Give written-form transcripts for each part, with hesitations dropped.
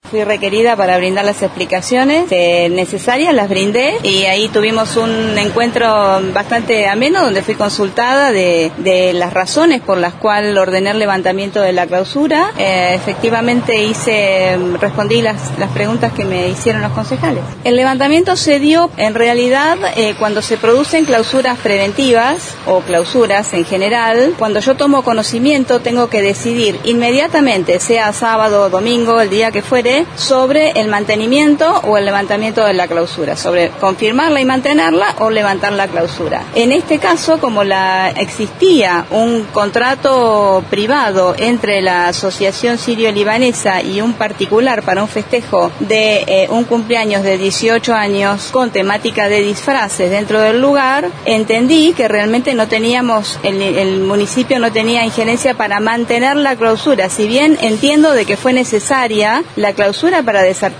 Fui requerida para brindar las explicaciones necesarias, las brindé y ahí tuvimos un encuentro bastante ameno donde fui consultada de las razones por las cuales ordené el levantamiento de la clausura. Efectivamente respondí las preguntas que me hicieron los concejales. El levantamiento se dio en realidad cuando se producen clausuras preventivas o clausuras en general. Cuando yo tomo conocimiento tengo que decidir inmediatamente, sea sábado o domingo, el día que fuere, sobre el mantenimiento o el levantamiento de la clausura, sobre confirmarla y mantenerla o levantar la clausura. En este caso, como existía un contrato privado entre la Asociación Sirio-Libanesa y un particular para un festejo de un cumpleaños de 18 años con temática de disfraces dentro del lugar, entendí que realmente no teníamos, el municipio no tenía injerencia para mantener la clausura, si bien entiendo de que fue necesaria la clausura para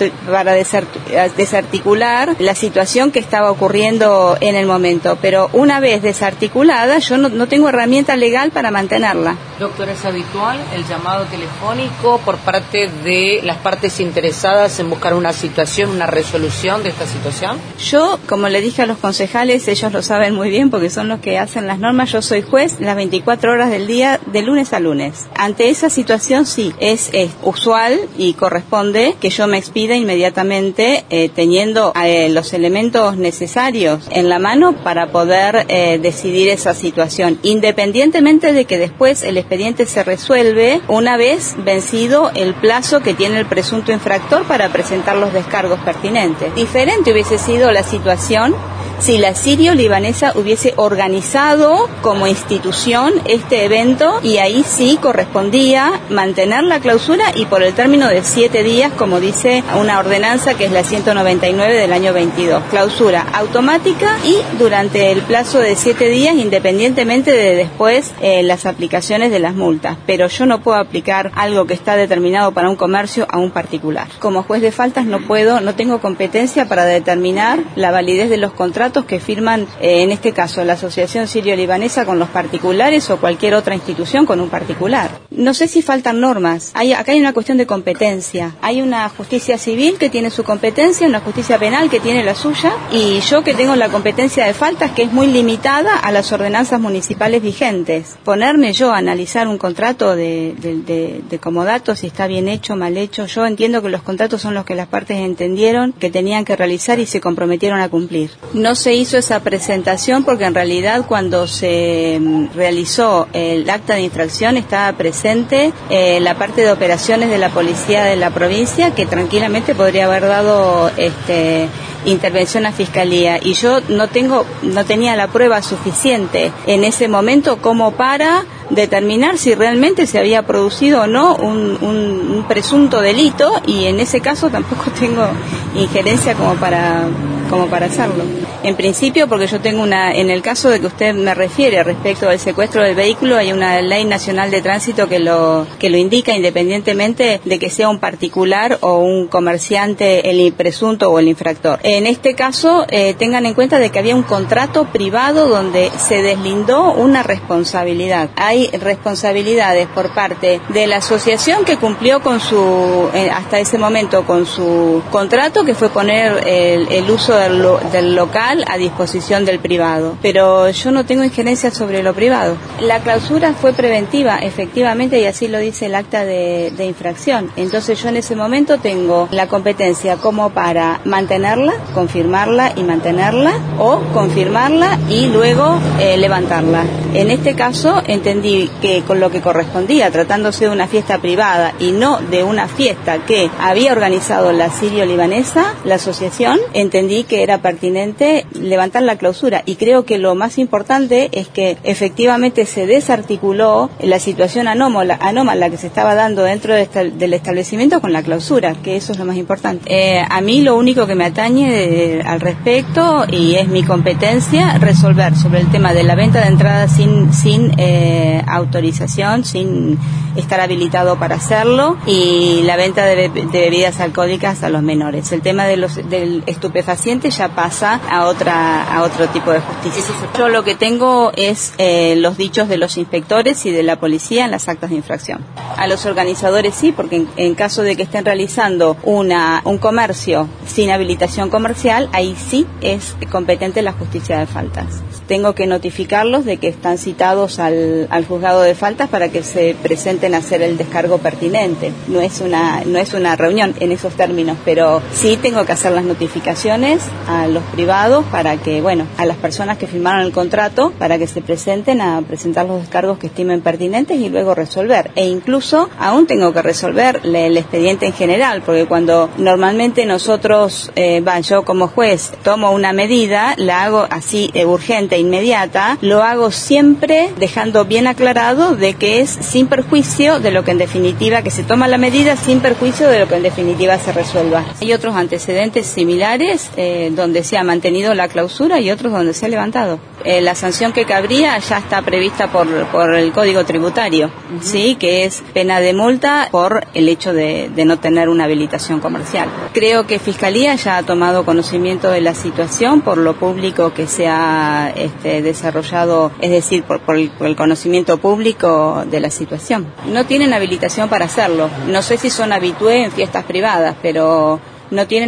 desarticular la situación que estaba ocurriendo en el momento, pero una vez desarticulada yo no tengo herramienta legal para mantenerla. Doctora, ¿es habitual el llamado telefónico por parte de las partes interesadas en buscar una situación, una resolución de esta situación? Yo, como le dije a los concejales, ellos lo saben muy bien porque son los que hacen las normas, yo soy juez las 24 horas del día, de lunes a lunes. Ante esa situación sí, es usual y corresponde que yo me expida inmediatamente teniendo los elementos necesarios en la mano para poder decidir esa situación, independientemente de que después el expediente se resuelve una vez vencido el plazo que tiene el presunto infractor para presentar los descargos pertinentes. Diferente hubiese sido la situación si la Sirio-Libanesa hubiese organizado como institución este evento y ahí sí correspondía mantener la clausura y por el término de 7 días, como dice una ordenanza que es la 199 del año 22. Clausura automática y durante el plazo de 7 días, independientemente de después las aplicaciones de las multas. Pero yo no puedo aplicar algo que está determinado para un comercio a un particular. Como juez de faltas no tengo competencia para determinar la validez de los contratos que firman, en este caso, la Asociación Sirio-Libanesa con los particulares o cualquier otra institución con un particular. No sé si faltan normas. Acá hay una cuestión de competencia. Hay una justicia civil que tiene su competencia, una justicia penal que tiene la suya, y yo que tengo la competencia de faltas que es muy limitada a las ordenanzas municipales vigentes. Ponerme yo a analizar un contrato de comodato, si está bien hecho, mal hecho, yo entiendo que los contratos son los que las partes entendieron que tenían que realizar y se comprometieron a cumplir. No se hizo esa presentación porque en realidad cuando se realizó el acta de infracción estaba presente la parte de operaciones de la policía de la provincia que tranquilamente podría haber dado intervención a Fiscalía y yo no tenía la prueba suficiente en ese momento como para determinar si realmente se había producido o no un presunto delito y en ese caso tampoco tengo injerencia como para hacerlo. En principio, porque yo tengo en el caso de que usted me refiere respecto al secuestro del vehículo, hay una ley nacional de tránsito que lo indica independientemente de que sea un particular o un comerciante el presunto o el infractor. En este caso, tengan en cuenta de que había un contrato privado donde se deslindó una responsabilidad. Hay responsabilidades por parte de la asociación que cumplió con hasta ese momento con su contrato, que fue poner el uso del local a disposición del privado, pero yo no tengo injerencia sobre lo privado. La clausura fue preventiva, efectivamente, y así lo dice el acta de infracción. Entonces yo en ese momento tengo la competencia como para mantenerla, confirmarla y mantenerla, o confirmarla y luego levantarla. En este caso entendí que con lo que correspondía, tratándose de una fiesta privada y no de una fiesta que había organizado la Sirio-Libanesa, la asociación, entendí que era pertinente levantar la clausura y creo que lo más importante es que efectivamente se desarticuló la situación anómala que se estaba dando dentro del establecimiento con la clausura, que eso es lo más importante. A mí lo único que me atañe al respecto y es mi competencia resolver sobre el tema de la venta de entrada sin autorización, sin estar habilitado para hacerlo, y la venta de bebidas alcohólicas a los menores. El tema del estupefaciente ya pasa a otro tipo de justicia. Yo lo que tengo es los dichos de los inspectores y de la policía en las actas de infracción. A los organizadores sí, porque en caso de que estén realizando un comercio sin habilitación comercial, ahí sí es competente la justicia de faltas. Tengo que notificarlos de que están citados al juzgado de faltas para que se presenten a hacer el descargo pertinente. No es una reunión en esos términos, pero sí tengo que hacer las notificaciones a los privados para que, a las personas que firmaron el contrato, para que se presenten a presentar los descargos que estimen pertinentes y luego resolver. E incluso aún tengo que resolver el expediente en general, porque cuando normalmente nosotros, yo como juez tomo una medida, la hago así urgente, inmediata, lo hago siempre dejando bien aclarado de que es sin perjuicio de lo que en definitiva, que se toma la medida sin perjuicio de lo que en definitiva se resuelva. Hay otros antecedentes similares donde se ha mantenido la clausura y otros donde se ha levantado. La sanción que cabría ya está prevista por el Código Tributario, sí, que es pena de multa por el hecho de no tener una habilitación comercial. Creo que Fiscalía ya ha tomado conocimiento de la situación por lo público que se ha desarrollado, es decir, por el conocimiento público de la situación. No tienen habilitación para hacerlo. No sé si son habitué en fiestas privadas, pero no tienen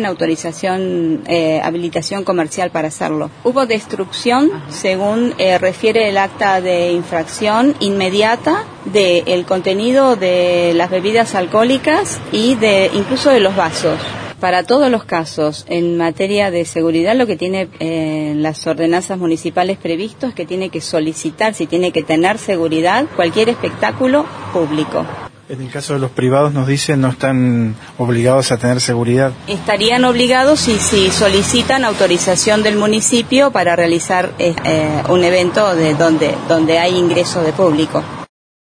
habilitación comercial para hacerlo. Hubo destrucción, según refiere el acta de infracción, inmediata del contenido de las bebidas alcohólicas y incluso de los vasos. Para todos los casos, en materia de seguridad, lo que tiene las ordenanzas municipales previstos es que tiene que solicitar, si tiene que tener seguridad, cualquier espectáculo público. En el caso de los privados, nos dicen, no están obligados a tener seguridad. Estarían obligados si solicitan autorización del municipio para realizar un evento donde hay ingreso de público.